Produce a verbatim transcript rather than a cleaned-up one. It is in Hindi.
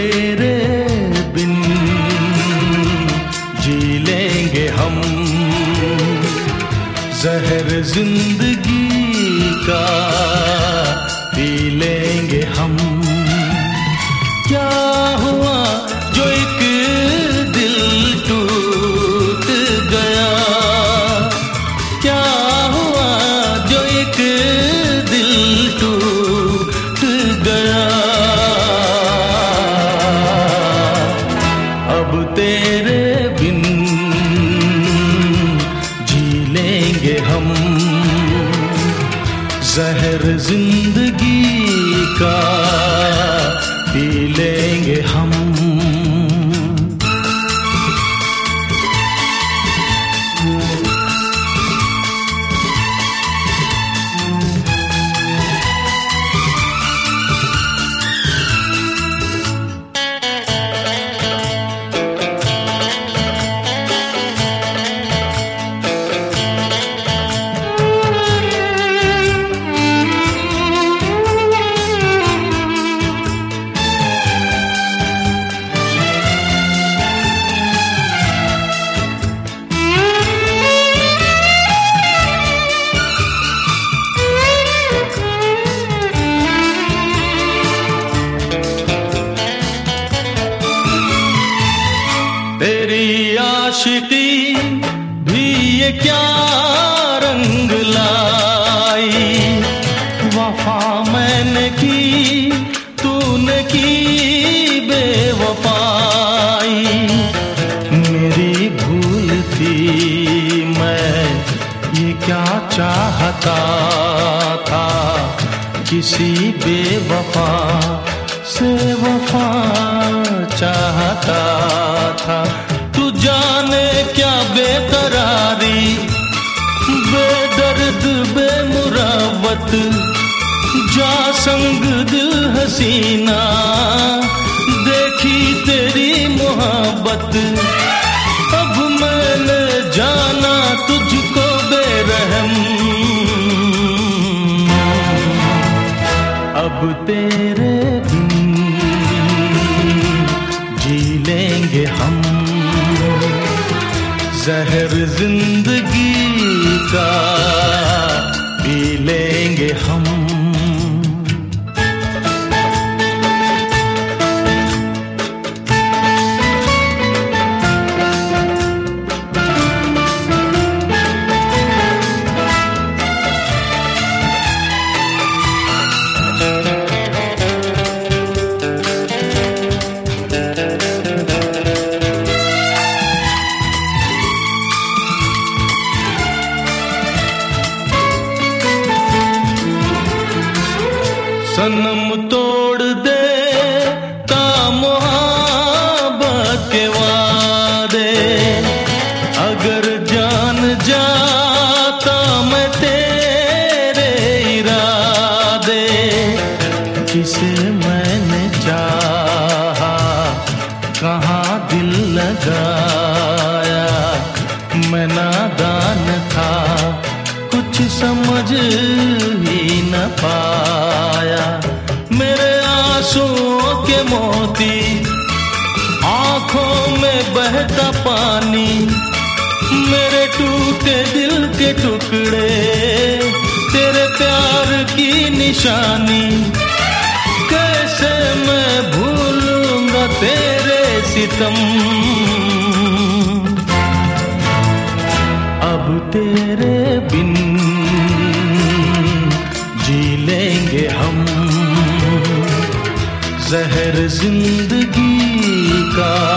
तेरे बिन जी लेंगे हम, जहर जिंदगी का पी लेंगे हम। क्या हुआ जो एक दिल टूट गया, क्या हुआ जो एक दिल टूट गया। अब तेरे बिन जी लेंगे हम, जहर जिंदगी का पी लेंगे हम। तेरी आशिकी भी ये क्या रंग लाई, वफा मैंने की तूने की बेवफाई। मेरी भूल थी, मैं ये क्या चाहता था, किसी बेवफा से वफा चाहता था। तू जाने क्या बेकरारी, बेदर्द बेमुरावत, जा संग दिल हसीना, देखी तेरी मोहब्बत। अब मैंने जाना तुझको बेरहम, अब तेरे बिन जी लेंगे हम, जहर जिंदगी का पी लेंगे हम। सनम तोड़ दे ता मोहब्बत के वादे, अगर जान जाता मैं तेरे इरादे। किसे मैंने चाहा, कहाँ दिल लगाया, मैं नादान था, कुछ समझ ही न पाया। मेरे आंसुओं के मोती, आंखों में बहता पानी, मेरे टूटे दिल के टुकड़े, तेरे प्यार की निशानी। कैसे मैं भूलूंगा तेरे सितम, अब तेरे बिन जी लेंगे हम, जहर जिंदगी का